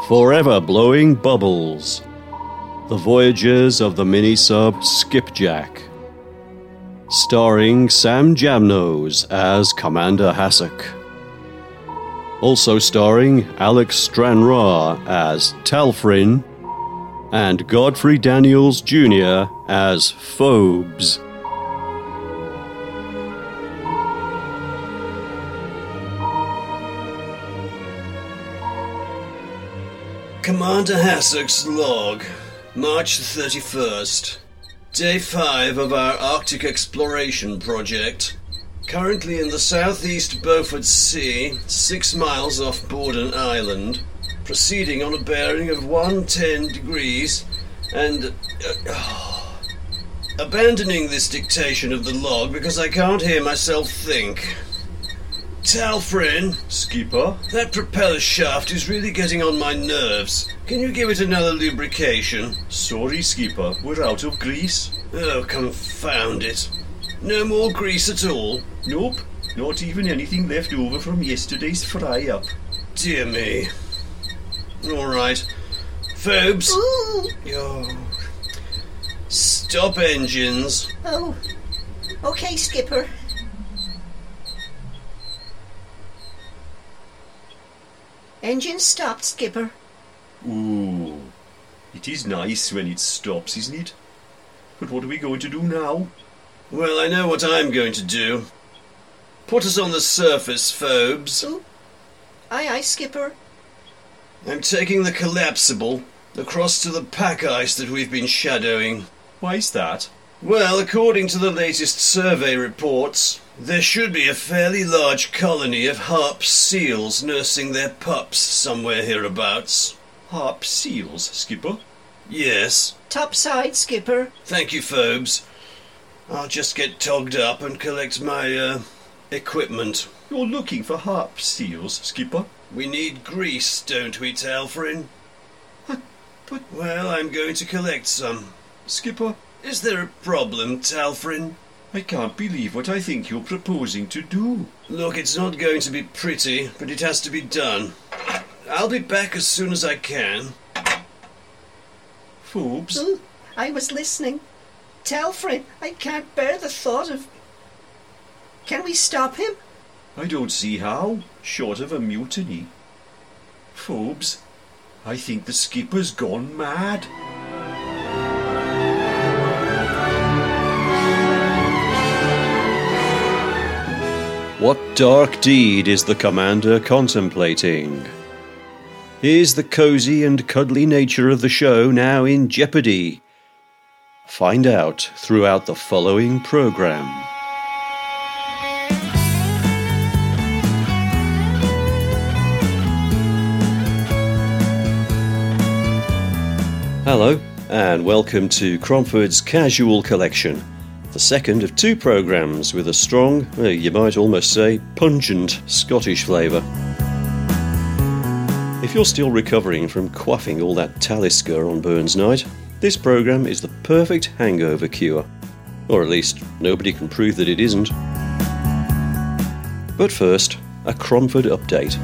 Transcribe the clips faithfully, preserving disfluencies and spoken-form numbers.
Forever Blowing Bubbles. The Voyages of the Mini-Sub Skipjack. Starring Sam Jamnose as Commander Hassock. Also starring Alex Stranraer as Talfrin and Godfrey Daniels Junior as Phobes. Commander Hassock's log, March thirty-first. Day five of our Arctic exploration project. Currently in the southeast Beaufort Sea, six miles off Borden Island. Proceeding on a bearing of one hundred ten degrees and... Uh, oh, abandoning this dictation of the log because I can't hear myself think. Talfrin, Skipper? That propeller shaft is really getting on my nerves. Can you give it another lubrication? Sorry, Skipper, we're out of grease. Oh, confound it. No more grease at all? Nope, not even anything left over from yesterday's fry-up. Dear me. All right. Phobes. Ooh. Oh. Stop engines. Oh. Okay, Skipper. Engine stopped, Skipper. Ooh. It is nice when it stops, isn't it? But what are we going to do now? Well, I know what I'm going to do. Put us on the surface, Phobes. Ooh. Aye, aye, Skipper. I'm taking the collapsible across to the pack ice that we've been shadowing. Why's that? Well, according to the latest survey reports, there should be a fairly large colony of harp seals nursing their pups somewhere hereabouts. Harp seals, Skipper? Yes. Topside, Skipper. Thank you, Phobes. I'll just get togged up and collect my, uh, equipment. You're looking for harp seals, Skipper? We need grease, don't we, Talfrin? But, but... Well, I'm going to collect some. Skipper? Is there a problem, Talfrin? I can't believe what I think you're proposing to do. Look, it's not going to be pretty, but it has to be done. I'll be back as soon as I can. Phobes? Ooh, I was listening. Talfrin, I can't bear the thought of... Can we stop him? I don't see how, short of a mutiny. Phobes, I think the skipper's gone mad. What dark deed is the commander contemplating? Is the cosy and cuddly nature of the show now in jeopardy? Find out throughout the following program. Hello, and welcome to Cromford's Casual Collection, the second of two programmes with a strong, well, you might almost say, pungent Scottish flavour. If you're still recovering from quaffing all that Talisker on Burns Night, this programme is the perfect hangover cure. Or at least, nobody can prove that it isn't. But first, a Cromford update.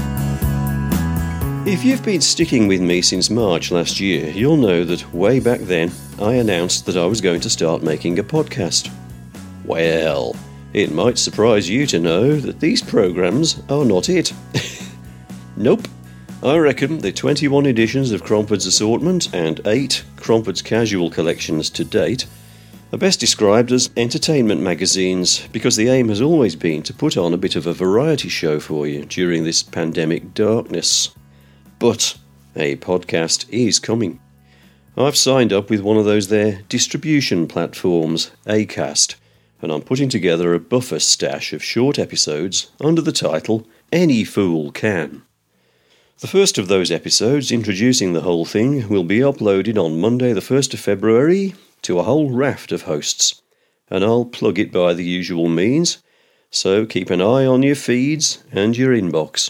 If you've been sticking with me since March last year, you'll know that way back then, I announced that I was going to start making a podcast. Well, it might surprise you to know that these programmes are not it. Nope. I reckon the twenty-one editions of Cromford's assortment and eight Cromford's Casual collections to date are best described as entertainment magazines, because the aim has always been to put on a bit of a variety show for you during this pandemic darkness. But a podcast is coming. I've signed up with one of those there distribution platforms, Acast, and I'm putting together a buffer stash of short episodes under the title Any Fool Can. The first of those episodes, introducing the whole thing, will be uploaded on Monday the first of February to a whole raft of hosts, and I'll plug it by the usual means, so keep an eye on your feeds and your inbox.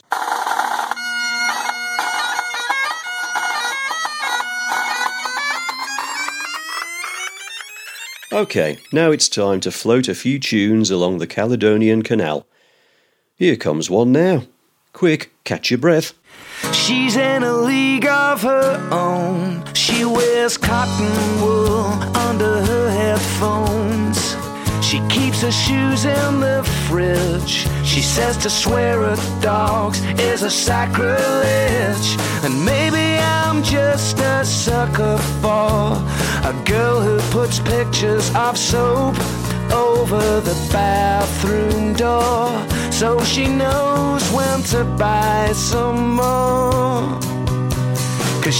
OK, now it's time to float a few tunes along the Caledonian Canal. Here comes one now. Quick, catch your breath. She's in a league of her own. She wears cotton wool under her headphones. She keeps her shoes in the fridge. She says to swear at dogs is a sacrilege. And maybe I'm just a sucker for a girl who puts pictures of soap over the bathroom door, so she knows when to buy some more. 'Cause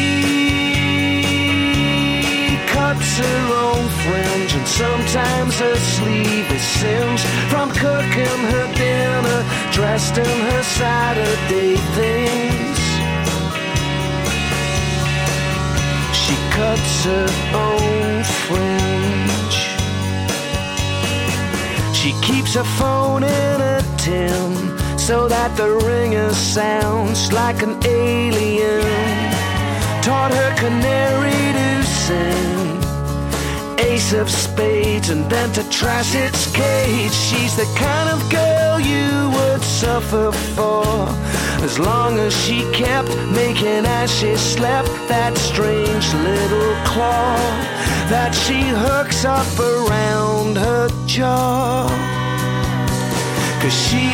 she cuts her own fringe, and sometimes her sleeve is singed from cooking her dinner, dressed in her Saturday things. She cuts her own fringe. She keeps her phone in a tin so that the ringer sounds like an alien. Taught her canary to sing ace of spades and then to trash its cage. She's the kind of girl you would suffer for, as long as she kept making as she slept that strange little claw that she hooks up around her jaw. 'Cause she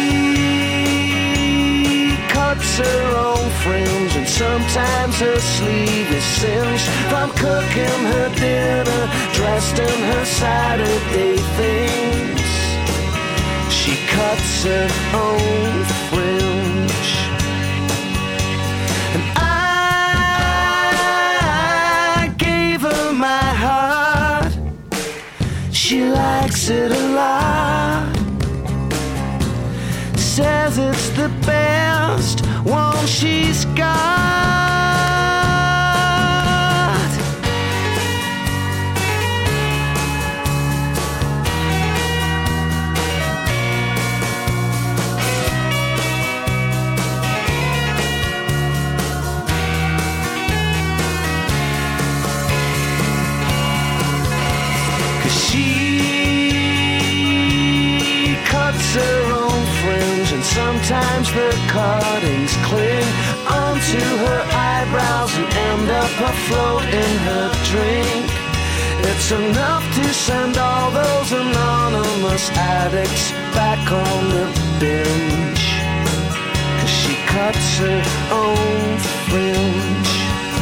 cuts her own fringe, and sometimes her sleeve is singed from cooking her dinner, dressed in her Saturday things. She cuts her own fringe. And I gave her my heart. She likes it a lot. Says it's the best one she's got. Cause she cuts her own fringe, and sometimes the cuttings cling onto her eyebrows and end up afloat in her drink. It's enough to send all those anonymous addicts back on the bench. 'Cause she cuts her own fringe.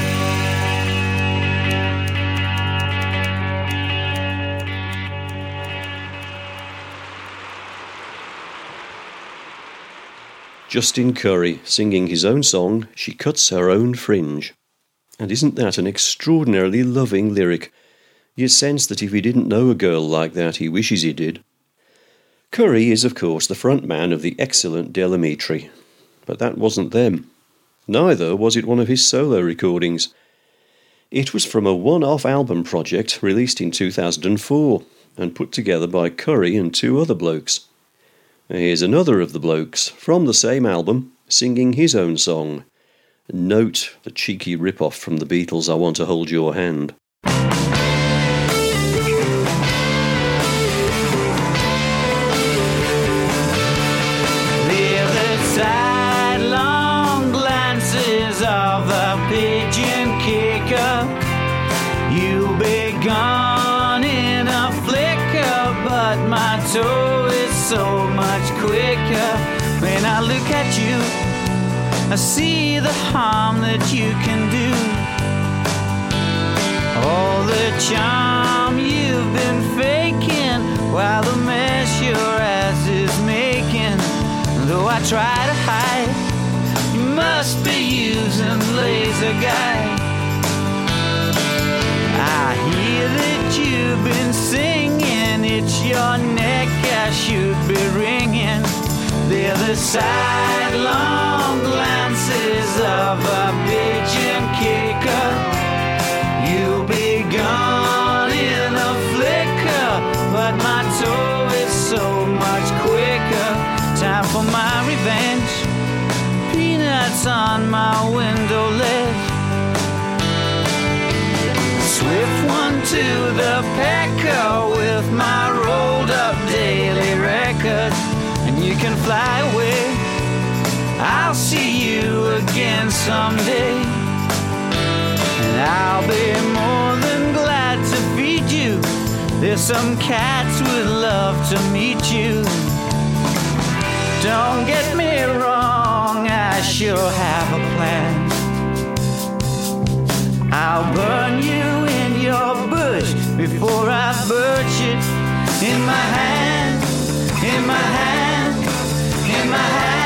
Justin Currie singing his own song, She Cuts Her Own Fringe. And isn't that an extraordinarily loving lyric? You sense that if he didn't know a girl like that, he wishes he did. Currie is, of course, the front man of the excellent Del Amitri. But that wasn't them. Neither was it one of his solo recordings. It was from a one-off album project released in two thousand four and put together by Currie and two other blokes. Here's another of the blokes, from the same album, singing his own song. Note the cheeky rip-off from the Beatles' I Want to Hold Your Hand. The other sidelong glances of the pigeon kicker. You'll be gone in a flicker, but my toe is so much quicker. When I look at you, I see the harm that you can do. All the charm you've been faking, while the mess your ass is making. Though I try to hide, you must be using laser guide. I hear that you've been singing, it's your neck I should be wringing. They're the sidelong glances of a pigeon kicker. You'll be gone in a flicker, but my toe is so much quicker. Time for my revenge, peanuts on my window ledge. Swift one to the pecker with my rolled up daily record. And you can fly away, I'll see you again someday. And I'll be more than glad to feed you. There's some cats would love to meet you. Don't get me wrong, I sure have a plan. I'll burn you in your bush before I birch it. In my hand, in my hand, in my hand.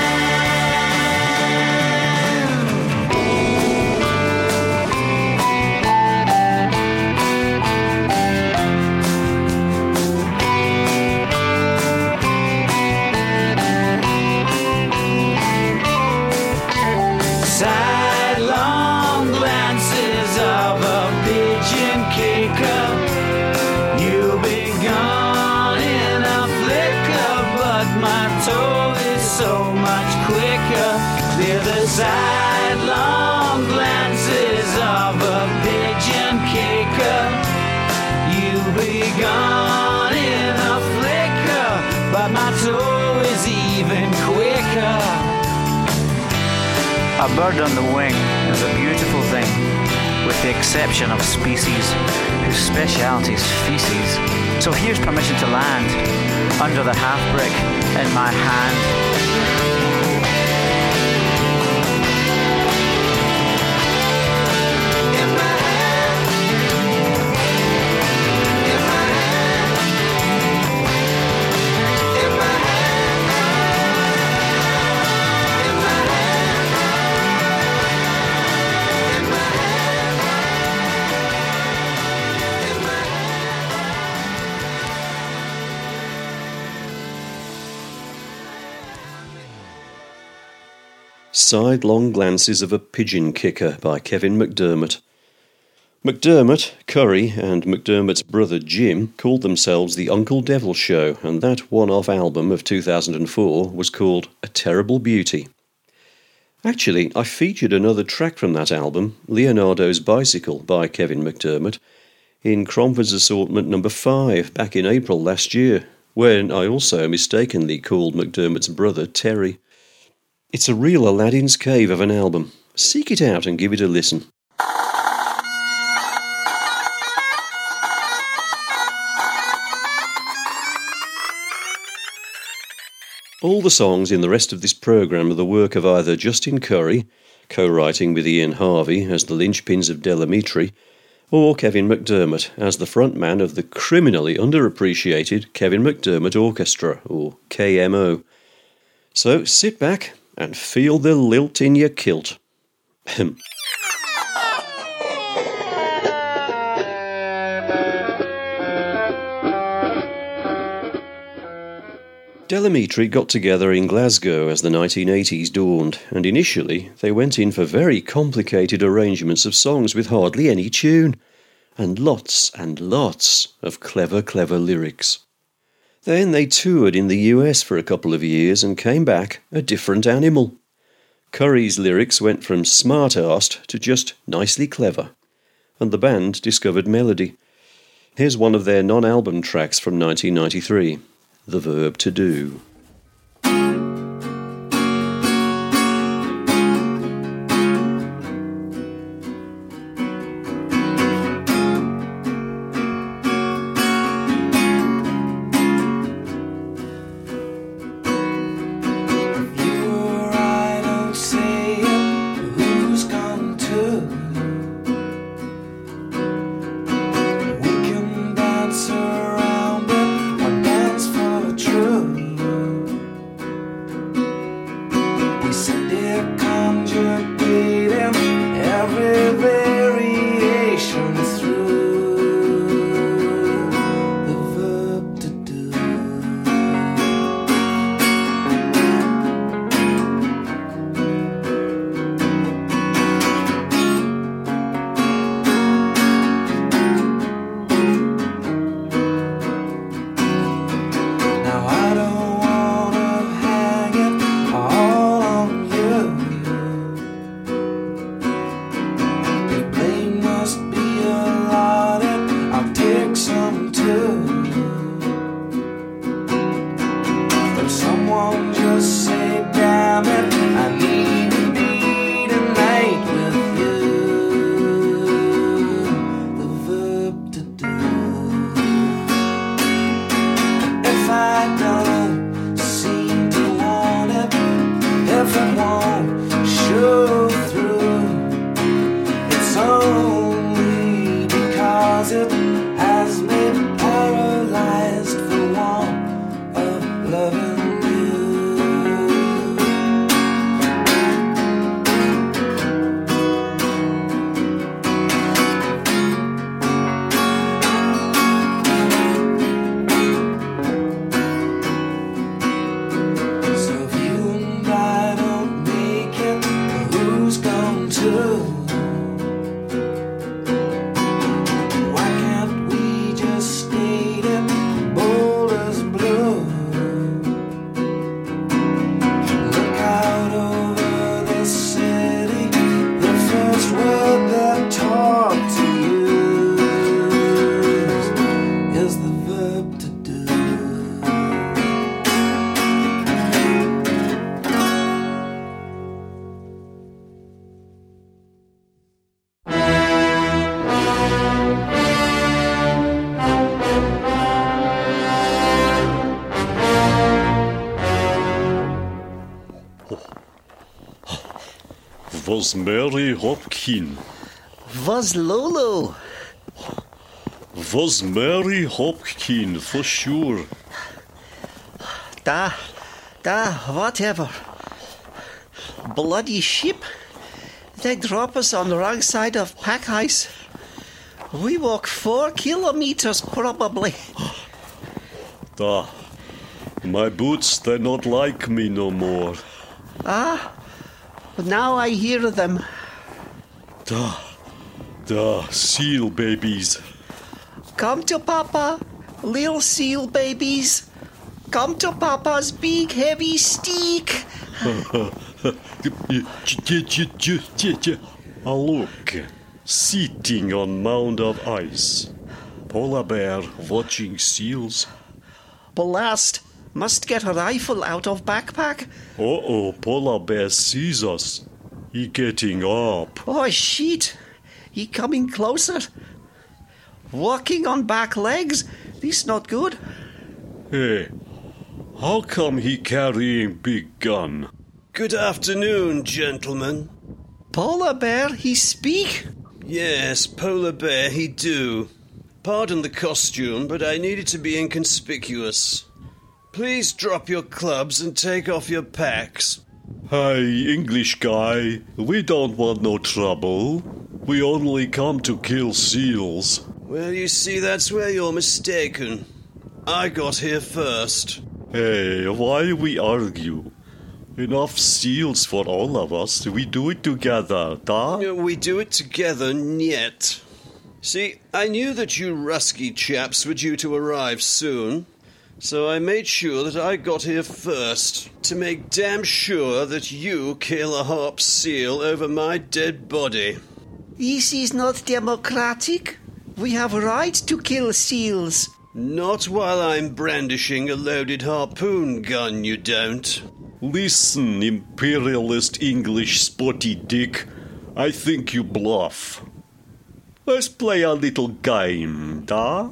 Sidelong glances of a pigeon kicker. You'll be gone in a flicker, but my toe is so much quicker. They're the sidelong glances of a pigeon kicker. You'll be gone in a flicker, but my toe is even quicker. A bird on the wing is a beautiful thing, with the exception of species whose speciality is feces. So here's permission to land under the half-brick in my hand. Sidelong Glances of a Pigeon Kicker by Kevin McDermott. McDermott, Curry, and McDermott's brother Jim called themselves the Uncle Devil Show, and that one-off album of two thousand four was called A Terrible Beauty. Actually, I featured another track from that album, Leonardo's Bicycle by Kevin McDermott, in Cromford's Assortment number five back in April last year, when I also mistakenly called McDermott's brother Terry. It's a real Aladdin's Cave of an album. Seek it out and give it a listen. All the songs in the rest of this programme are the work of either Justin Curry, co-writing with Ian Harvey as the linchpins of Delamitri, or Kevin McDermott as the frontman of the criminally underappreciated Kevin McDermott Orchestra, or K M O. So sit back and feel the lilt in your kilt. Delamitri got together in Glasgow as the nineteen eighties dawned, and initially they went in for very complicated arrangements of songs with hardly any tune, and lots and lots of clever, clever lyrics. Then they toured in the U S for a couple of years and came back a different animal. Curry's lyrics went from smart-arsed to just nicely clever, and the band discovered melody. Here's one of their non-album tracks from nineteen ninety-three, The Verb to Do. Around it, or dance for truth. if it won't show through, it's only because it has me paralyzed for want of loving. Was Mary Hopkin. Was Lulu? Was Mary Hopkin, for sure. Da, da, whatever. Bloody ship. They drop us on the wrong side of pack ice. We walk four kilometers probably. Da, my boots, they're not like me no more. Ah, but now I hear them. Da, da, seal babies. Come to Papa, little seal babies. Come to Papa's big heavy stick. Ah, look, sitting on mound of ice. Polar bear watching seals. Blast, must get a rifle out of backpack. Uh-oh, polar bear sees us. He getting up. Oh, shit. He coming closer. Walking on back legs. This not good. Hey, how come he carrying big gun? Good afternoon, gentlemen. Polar bear, he speak? Yes, polar bear, he do. Pardon the costume, but I needed to be inconspicuous. Please drop your clubs and take off your packs. Hey, English guy, we don't want no trouble. We only come to kill seals. Well, you see, that's where you're mistaken. I got here first. Hey, why we argue? Enough seals for all of us. We do it together, da? We do it together, yet. See, I knew that you rusky chaps were due to arrive soon, so I made sure that I got here first, to make damn sure that you kill a harp seal over my dead body. This is not democratic. We have a right to kill seals. Not while I'm brandishing a loaded harpoon gun, you don't. Listen, imperialist English spotty dick. I think you bluff. Let's play a little game, da?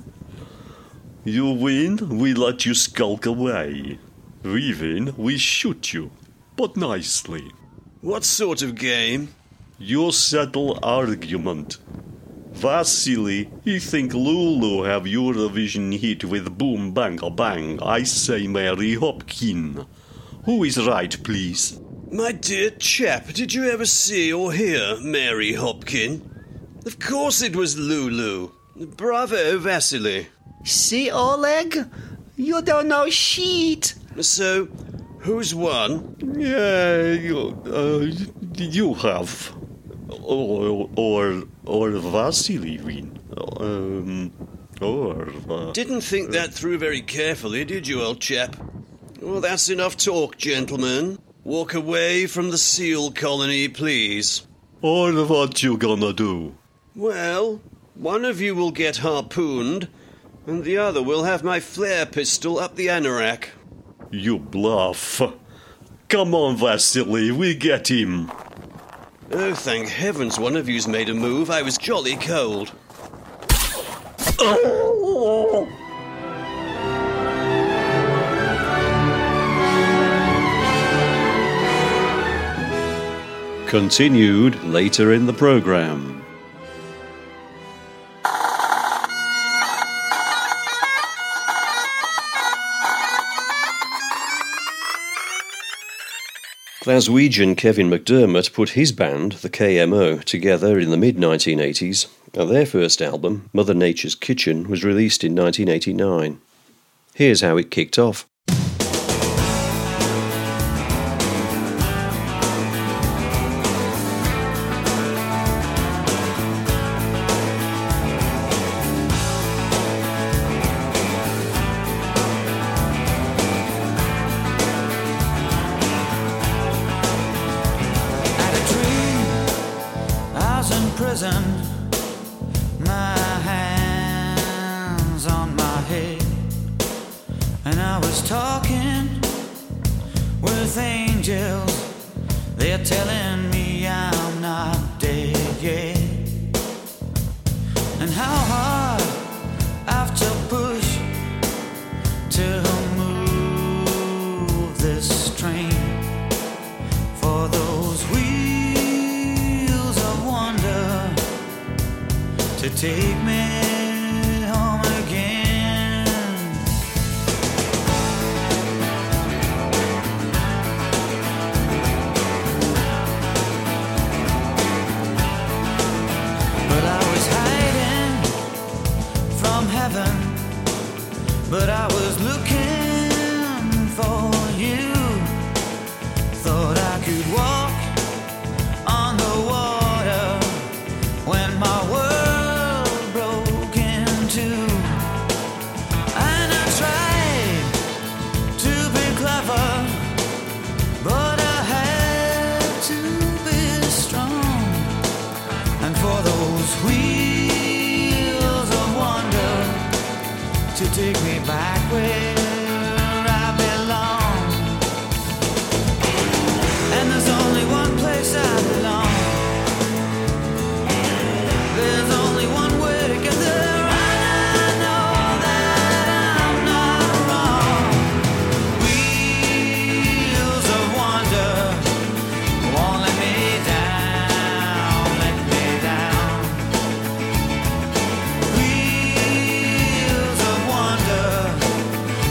You win, we let you skulk away. We win, we shoot you, but nicely. What sort of game? You settle argument. Vasily, he think Lulu have Eurovision hit with boom bang a bang. I say Mary Hopkin. Who is right, please? My dear chap, did you ever see or hear Mary Hopkin? Of course it was Lulu. Bravo, Vasily. See, Oleg? You don't know shit. So, who's won? Yeah, you, uh, you have. Or, or, or Vasily win. Um, or... Uh, Didn't think that through very carefully, did you, old chap? Well, that's enough talk, gentlemen. Walk away from the seal colony, please. or what you gonna do? Well, one of you will get harpooned, and the other will have my flare pistol up the anorak. You bluff. Come on, Vasily, we get him. Oh, thank heavens one of you's made a move. I was jolly cold. Oh! Continued later in the programme. Glaswegian Kevin McDermott put his band, the K M O, together in the mid nineteen eighties, and their first album, Mother Nature's Kitchen, was released in nineteen eighty-nine. Here's how it kicked off. My hands on my head, and I was talking with angels. They're telling me I'm not dead yet, and how hard I have to push to move this train for those wheels of wonder to take me home again. But I was hiding from heaven, but I was looking for you. Thought I could walk on the water when my world to take me back where I belong. And there's only one place I belong. There's only one way to get there, and I know that I'm not wrong. Wheels of wonder won't let me down, let me down. Wheels of wonder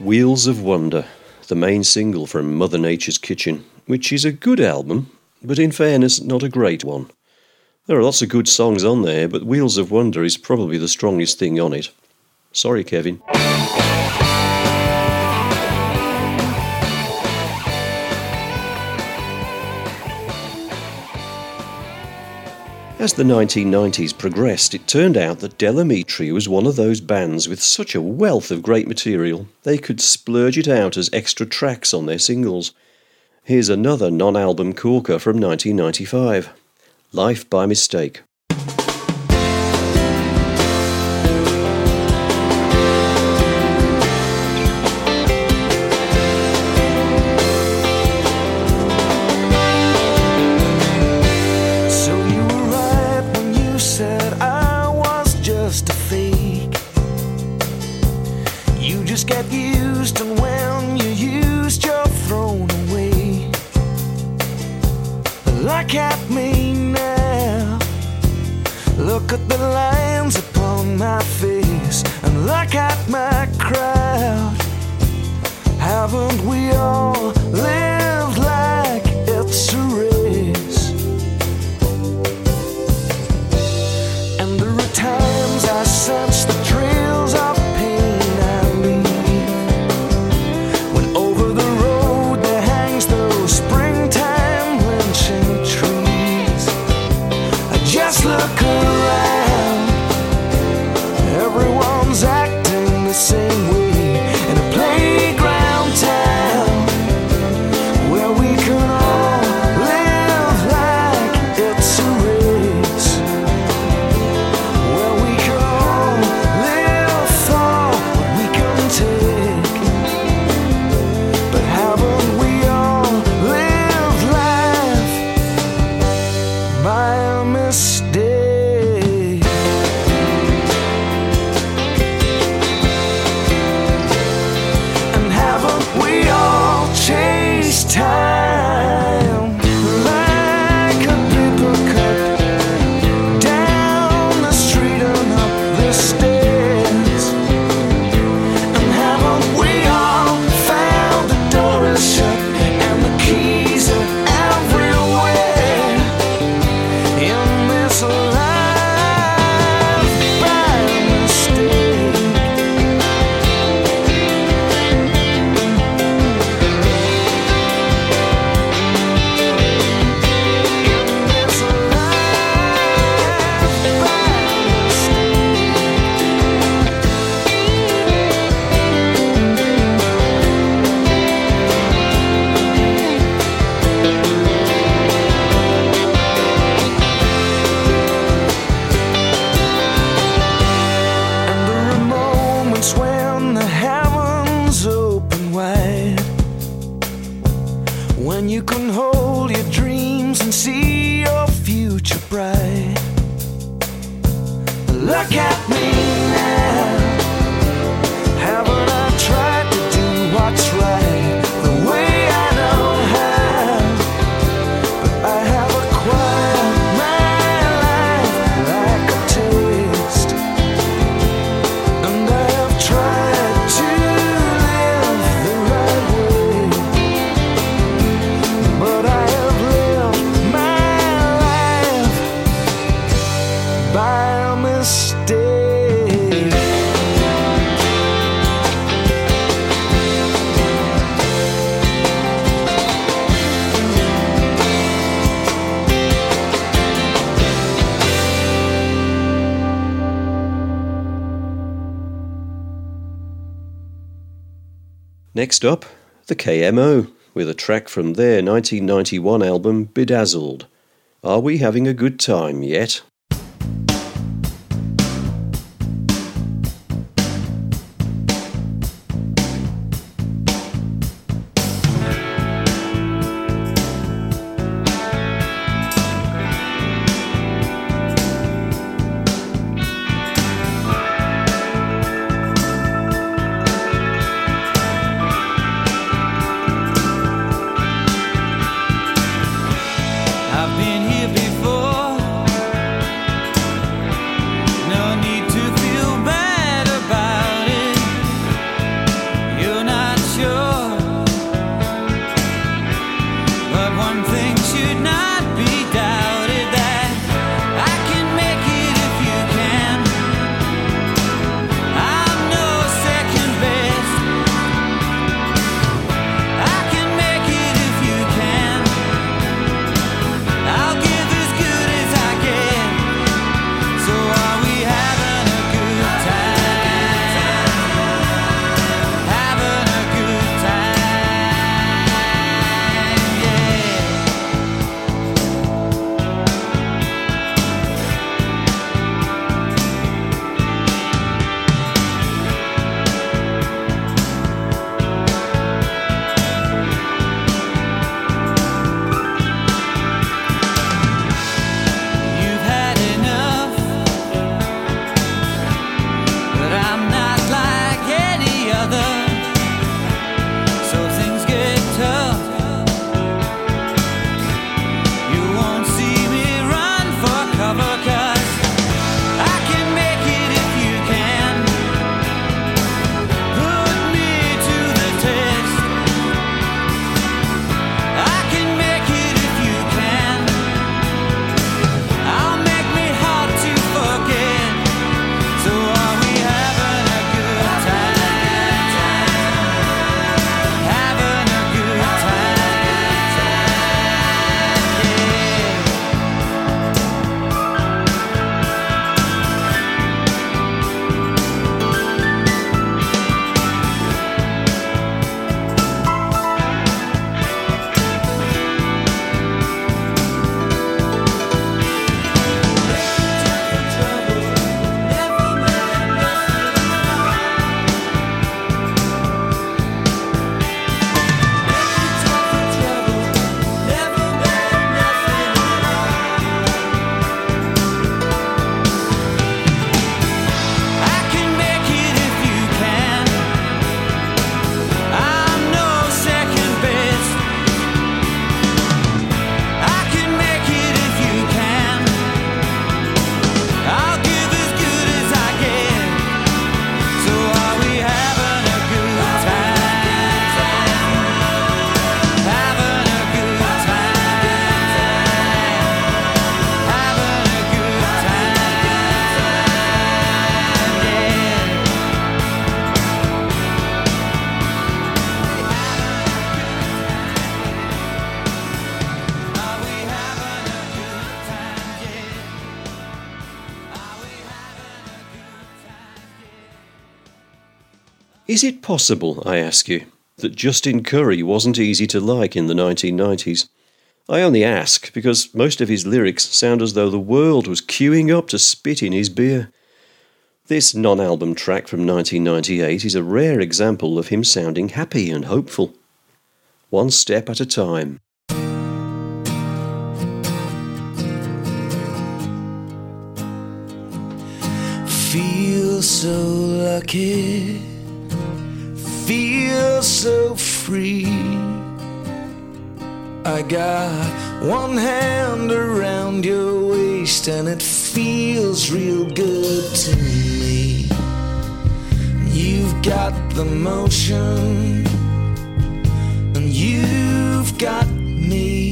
Wheels of Wonder, the main single from Mother Nature's Kitchen, which is a good album, but in fairness, not a great one. There are lots of good songs on there, but Wheels of Wonder is probably the strongest thing on it. Sorry, Kevin. As the nineteen nineties progressed, it turned out that Del Amitri was one of those bands with such a wealth of great material, they could splurge it out as extra tracks on their singles. Here's another non-album corker from nineteen ninety-five, Life by Mistake. Look at me now. Look at the lines upon my face, and look at my crowd. Haven't we all lived like it's a race? And there are times I sense the trails of pain I leave, when over the road there hangs those springtime lynching trees. I just look around, everyone's acting the same way in a playground town where we can all live like it's a race, where we can all live for what we can take. But haven't we all lived life by a mistake? And haven't we all chased time like a paper cut down the street and up the stairs? And haven't we all found the door is shut and the keys are everywhere in this life by mistake? In this life by And there are moments when the heavens open wide, when you can hold your dreams and see your future bright. Look at me now. Haven't I tried to do what's right the way I know how? But I have acquired my life like a taste, and I have tried to live the right way. But I have lived my life by a mistake. Next up, the K M O, with a track from their nineteen ninety-one album Bedazzled. Are we having a good time yet? I've been here before. Is it possible, I ask you, that Justin Currie wasn't easy to like in the nineteen nineties? I only ask because most of his lyrics sound as though the world was queuing up to spit in his beer. This non-album track from nineteen ninety-eight is a rare example of him sounding happy and hopeful. One step at a time. Feel so lucky, feel so free. I got one hand around your waist and it feels real good to me. You've got the motion and you've got me,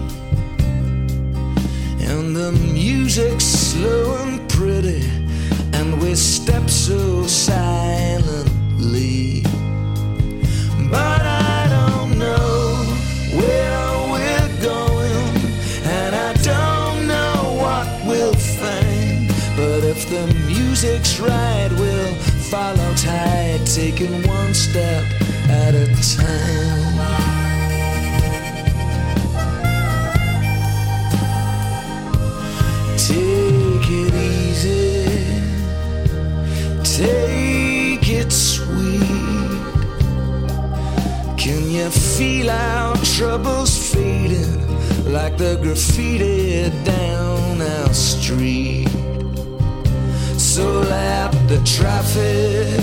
and the music's slow and pretty, and we step so silently. But I don't know where we're going, and I don't know what we'll find. But if the music's right, we'll follow tight, taking one step at a time. Take it easy, take it sweet. Can you feel our troubles fading like the graffiti down our street? So lap the traffic,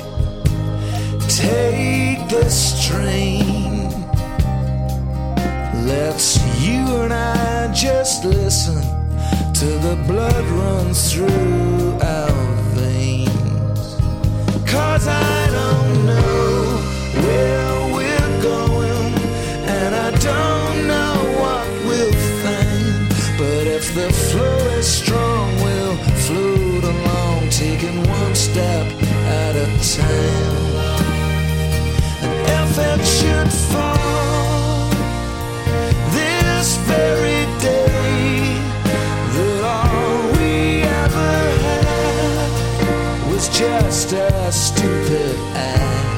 take this train. Let's you and I just listen to the blood run through our veins. Cause I don't know where we're going, and I don't know what we'll find. But if the flow is strong, we'll float along, taking one step at a time. And if it should fall this very day, that all we ever had was just a stupid act,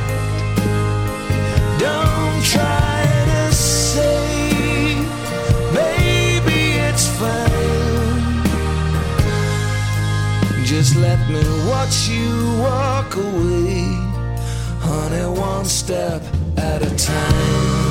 don't try to say, baby, it's fine. Just let me watch you walk away, honey, one step at a time.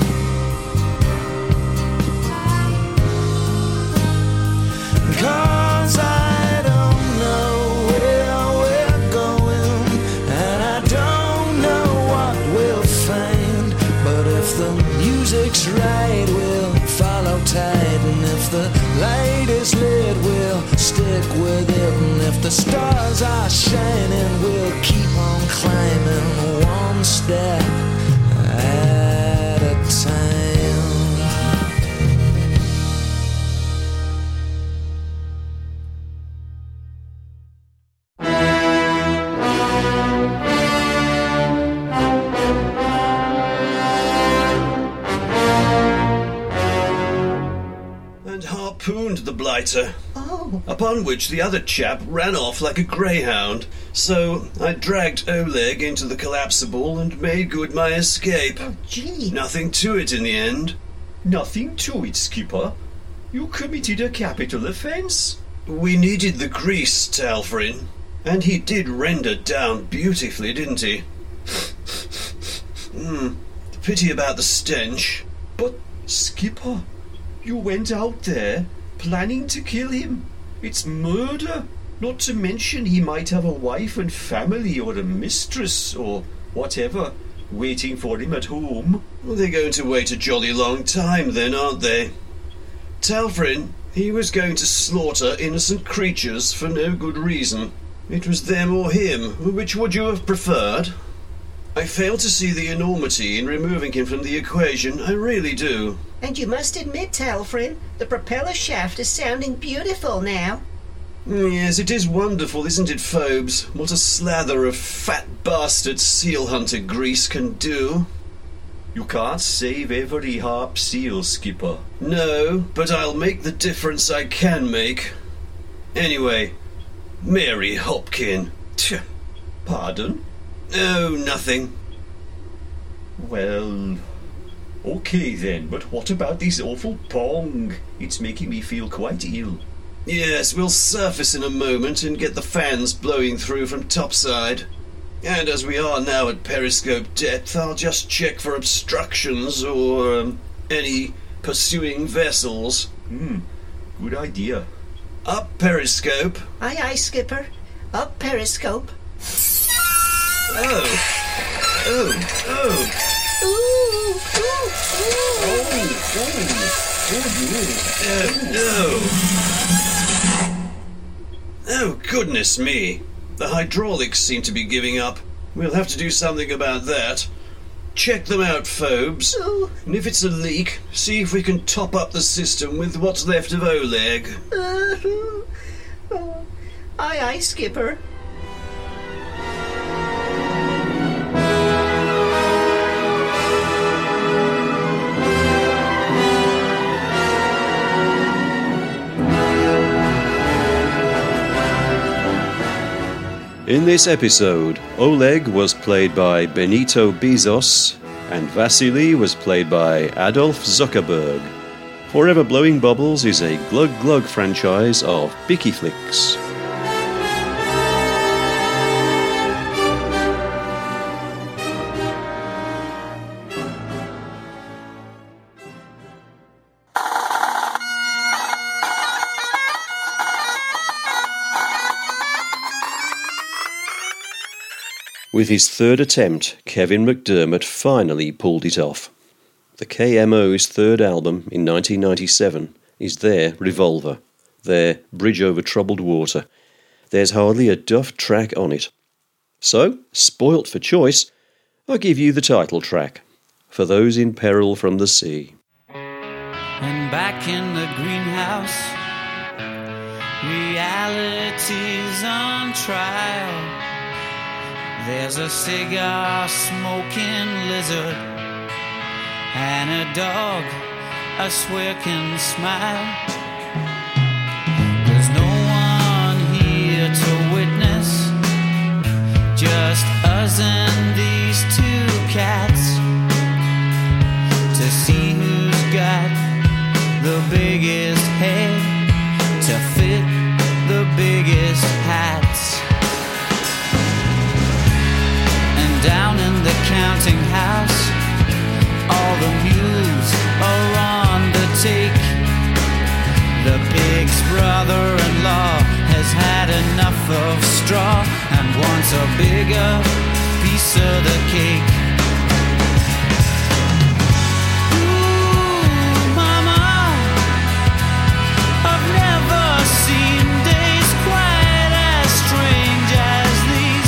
Cause I don't know where we're going, and I don't know what we'll find. But if the music's right, we'll follow tight, and if the light is lit, we'll stick with it, and if the stars are shining, we'll keep on climbing one step at a time. Harpooned the blighter. Oh. Upon which the other chap ran off like a greyhound. So I dragged Oleg into the collapsible and made good my escape. Oh, gee. Nothing to it in the end. Nothing to it, Skipper. You committed a capital offence. We needed the grease, Talfrin. And he did render down beautifully, didn't he? Hmm. Pity about the stench. But, Skipper, you went out there planning to kill him. It's murder. Not to mention he might have a wife and family or a mistress or whatever waiting for him at home. Well, they're going to wait a jolly long time then, aren't they? Talfrin, he was going to slaughter innocent creatures for no good reason. It was them or him. Which would you have preferred? I fail to see the enormity in removing him from the equation. I really do. And you must admit, Talfrin, the propeller shaft is sounding beautiful now. Yes, it is wonderful, isn't it, Phobes? What a slather of fat bastard seal hunter grease can do. You can't save every harp seal, Skipper. No, but I'll make the difference I can make. Anyway, Mary Hopkin. Tch. Pardon? Oh, nothing. Well, okay then, but what about this awful pong? It's making me feel quite ill. Yes, we'll surface in a moment and get the fans blowing through from topside. And as we are now at periscope depth, I'll just check for obstructions or um, any pursuing vessels. Hmm, good idea. Up periscope. Aye, aye, Skipper. Up periscope. Oh. Oh. Oh. Ooh, ooh, Oh, no. Oh, goodness me. The hydraulics seem to be giving up. We'll have to do something about that. Check them out, Phobes. Oh. And if it's a leak, see if we can top up the system with what's left of Oleg. Uh, oh. Aye, aye, Skipper. In this episode, Oleg was played by Benito Bezos and Vasily was played by Adolf Zuckerberg. Forever Blowing Bubbles is a Glug Glug franchise of Bicky Flicks. With his third attempt, Kevin McDermott finally pulled it off. The K M O's third album in nineteen ninety-seven is their Revolver, their Bridge Over Troubled Water. There's hardly a duff track on it. So, spoilt for choice, I give you the title track, For Those in Peril from the Sea. And back in the greenhouse, reality's on trial. There's a cigar-smoking lizard and a dog, a smirking smile. There's no one here to witness, just us and these two cats, to see who's got the biggest head to fit the biggest hats. Down in the counting house, all the mules are on the take. The pig's brother-in-law has had enough of straw and wants a bigger piece of the cake. Ooh, mama, I've never seen days quite as strange as these.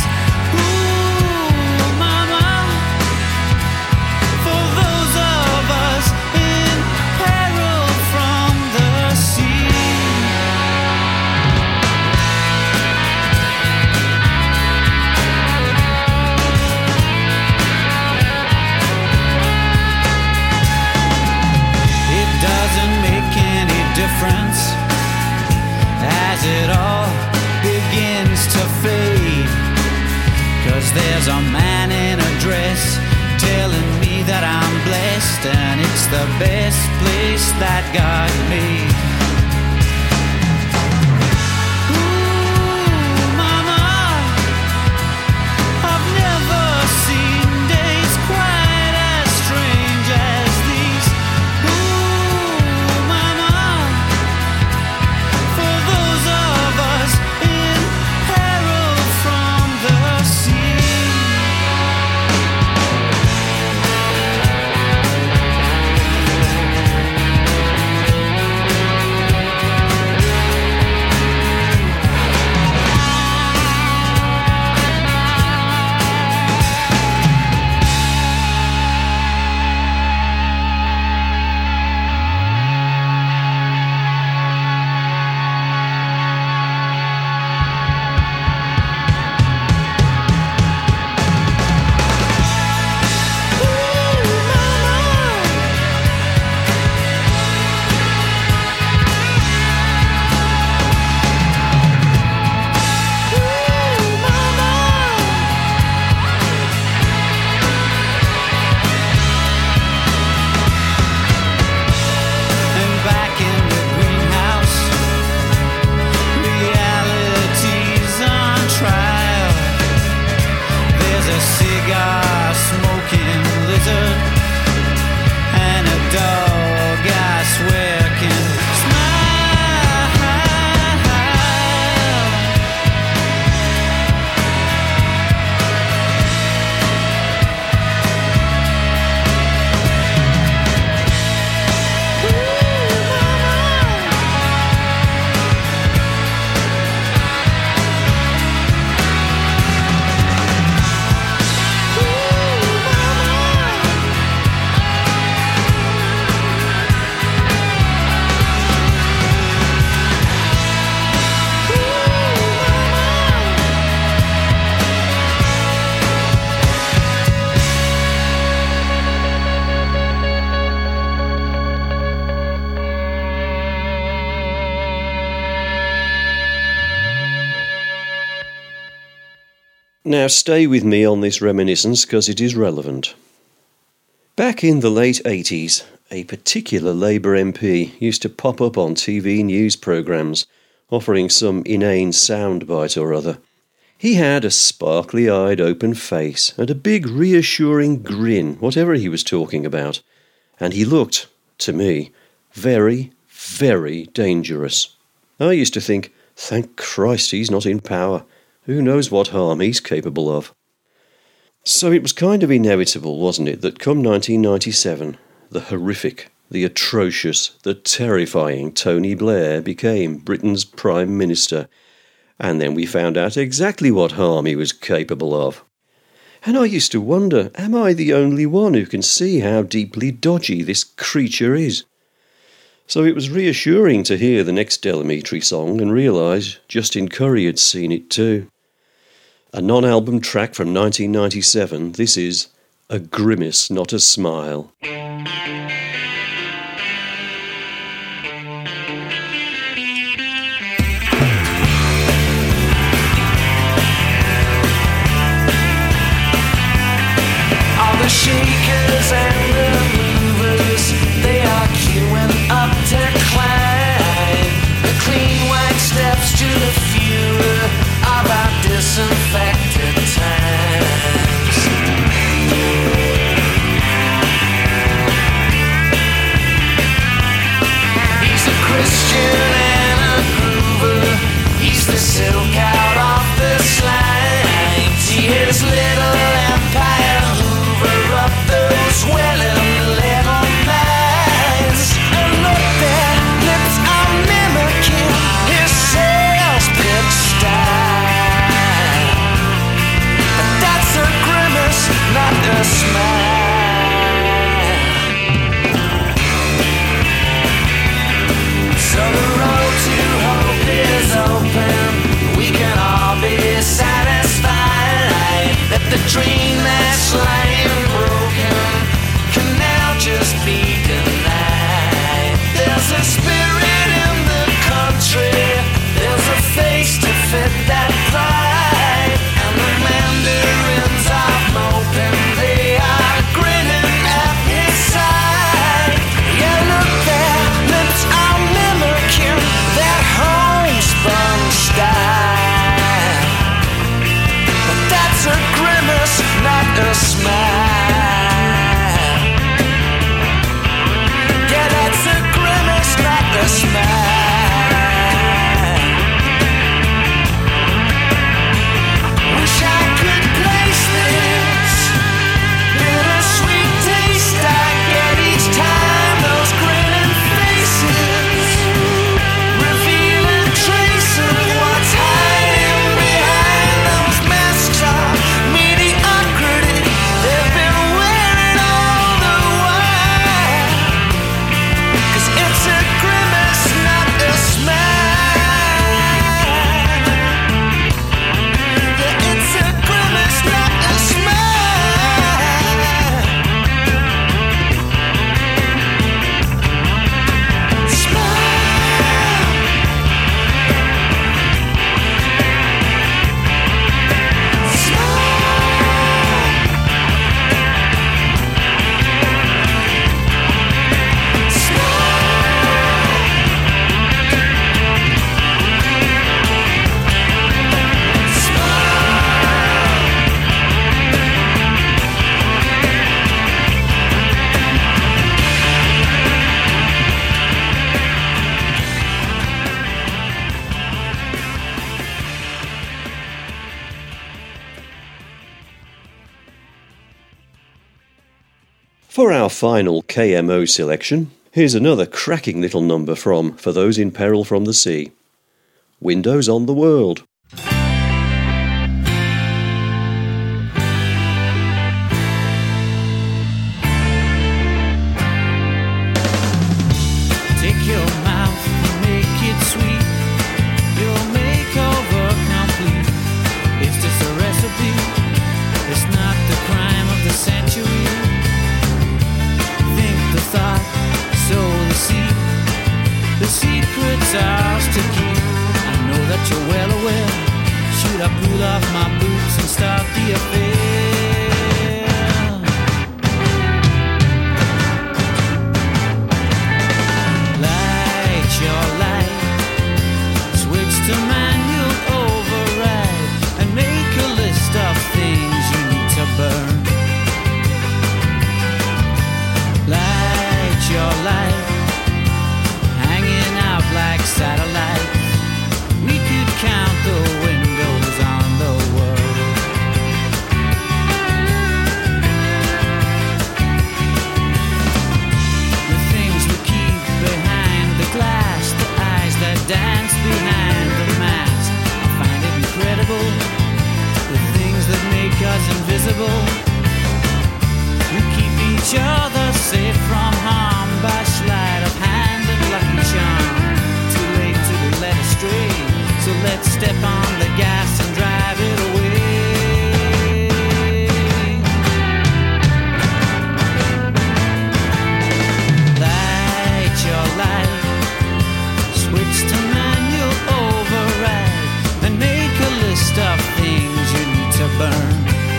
As it all begins to fade, 'cause there's a man in a dress telling me that I'm blessed and it's the best place that God made. Ooh, mama, I've never seen days quite as strange as these. Ooh, mama, for those of us in peril from the sea. Now stay with me on this reminiscence because it is relevant. Back in the late eighties, a particular Labour M P used to pop up on T V news programmes, offering some inane soundbite or other. He had a sparkly-eyed open face and a big reassuring grin, whatever he was talking about, and he looked, to me, very, very dangerous. I used to think, thank Christ he's not in power. Who knows what harm he's capable of? So it was kind of inevitable, wasn't it, that come nineteen ninety-seven, the horrific, the atrocious, the terrifying Tony Blair became Britain's Prime Minister, and then we found out exactly what harm he was capable of. And I used to wonder, am I the only one who can see how deeply dodgy this creature is? So it was reassuring to hear the next Delamitri song and realise Justin Curry had seen it too. A non-album track from nineteen ninety-seven, this is A Grimace Not a Smile. The shakers and the movers, they are queuing up to climb the clean white steps to the fewer of our disinfected times. He's a Christian and a groover, he's the silk out off the slides. He is little empire up those well-in level minds. And look, their lips are mimicking his sales pitch style. But that's a grimace, not a smile. So the road to hope is open. We can all be satisfied that the dream that's lying can now just be denied. There's a spirit in the country, there's a face to fit that pride, and the mandarins are moping, they are grinning at his side. Yeah, look, their lips are mimicking that homespun style, but that's a grimace, not a smile. A smile. Wish I could place this bittersweet taste I get each time those grinning faces reveal a trace of what's hiding behind those masks of mediocrity they've been wearing all the while. 'Cause it's a not a smile. Yeah, it's a grimace, not a smile. Smile. For our final K M O selection, here's another cracking little number from For Those in Peril from the Sea. Windows on the World. Take your mouth and make it sweet. Your makeover complete. It's just a recipe. It's not the crime of the century. Think the thought, sow the seed. The secret's ours to keep. I know that you're well aware. Should I pull off my boots and start to manual override and make a list of things you need to burn. Light your life, hanging out like satellites. We could count the windows on the world. The things we keep behind the glass, the eyes that dance behind the mask. I find it incredible, the things that make us invisible. We keep each other safe from harm by sleight of hand and lucky charm. Too late to be led astray, so let's step on the gas and drive it away. Light your light, switch to manual override, and make a list of things you need to burn.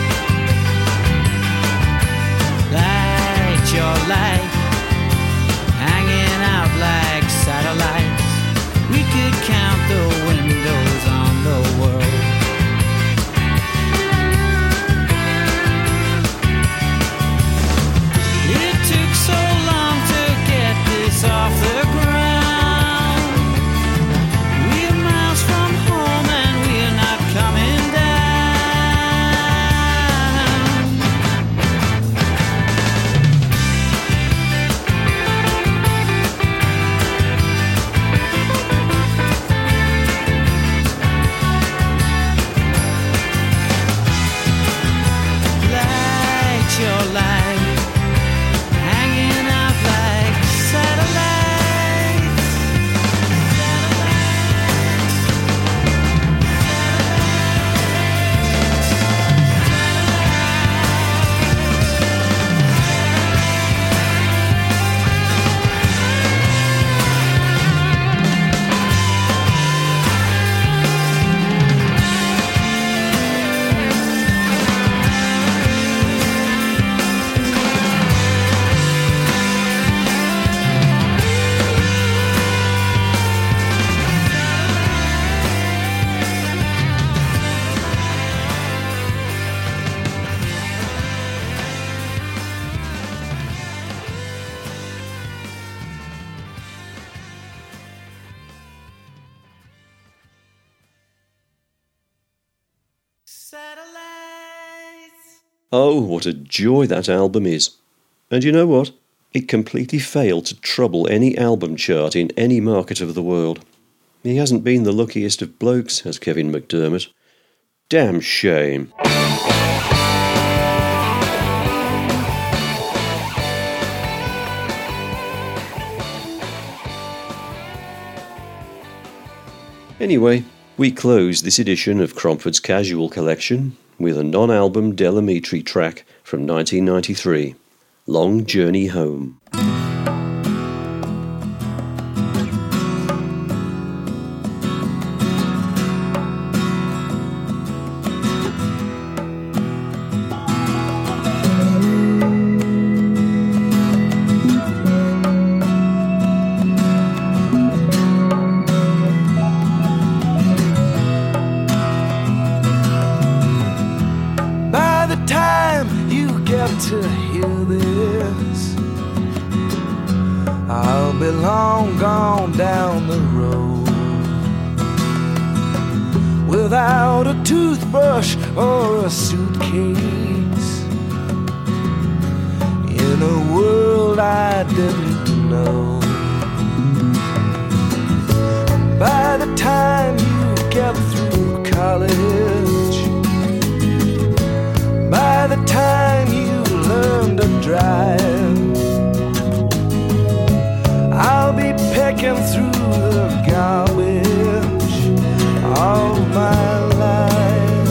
Light your light, hanging out like satellites. We could count the windows on the world. It took so long to get this off the ground. We're miles from home and we're not coming down. Light your light, hanging out like satellites. Satellites. Oh, what a joy that album is. And you know what? It completely failed to trouble any album chart in any market of the world. He hasn't been the luckiest of blokes, has Kevin McDermott. Damn shame. Anyway, we close this edition of Cromford's Casual Collection with a non-album Del Amitri track from nineteen ninety-three, Long Journey Home. By the time you get to hear this, I'll be long gone down the road, without a toothbrush or a suitcase, in a world I didn't know. By the time you get through college, by the time you learn to drive, I'll be picking through the garbage all my life.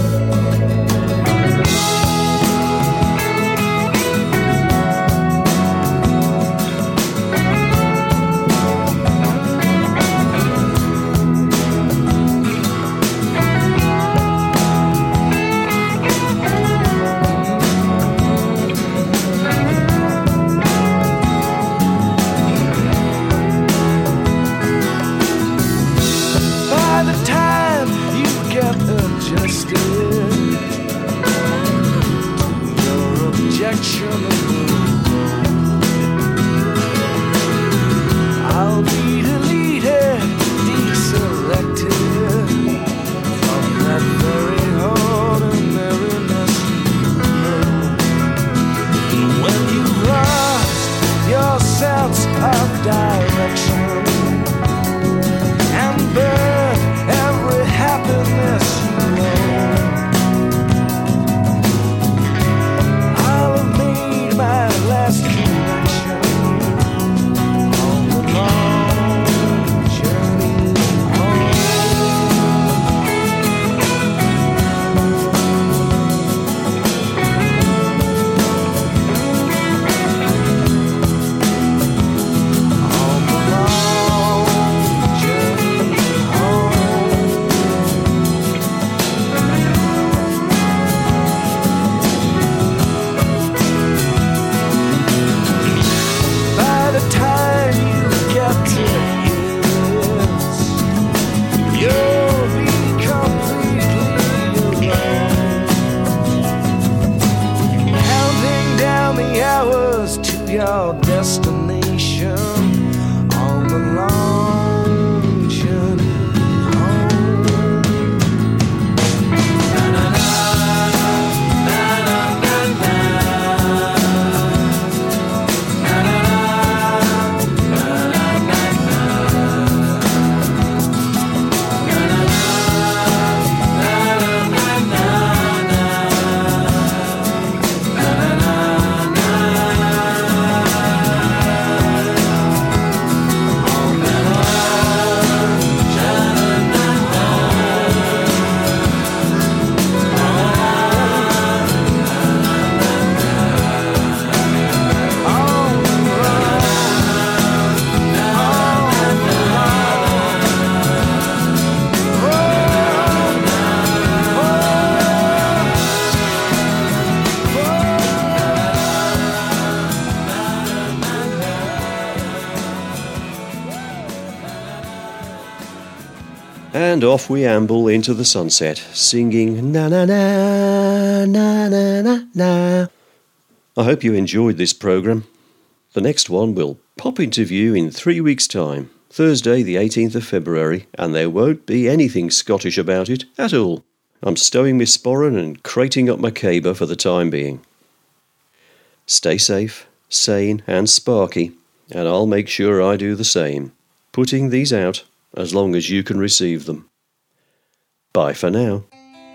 And off we amble into the sunset, singing na na na na na na na. I hope you enjoyed this programme. The next one will pop into view in three weeks' time, Thursday the eighteenth of February, and there won't be anything Scottish about it at all. I'm stowing my sporran and crating up my caber for the time being. Stay safe, sane and sparky, and I'll make sure I do the same, putting these out as long as you can receive them. Bye for now.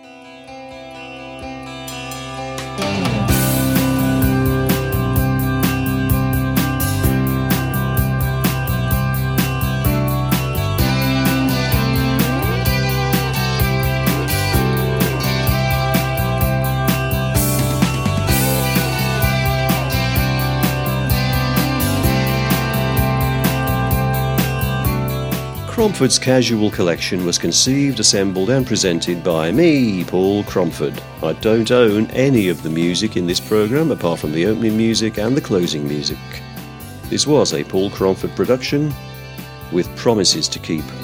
Cromford's Casual Collection was conceived, assembled and presented by me, Paul Cromford. I don't own any of the music in this programme apart from the opening music and the closing music. This was a Paul Cromford production with promises to keep.